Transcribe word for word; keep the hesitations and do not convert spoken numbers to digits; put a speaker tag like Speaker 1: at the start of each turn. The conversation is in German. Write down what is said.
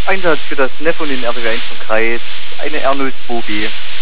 Speaker 1: Einsatz für das N E F und den R W eins vom Kreis, eine R null zwei B.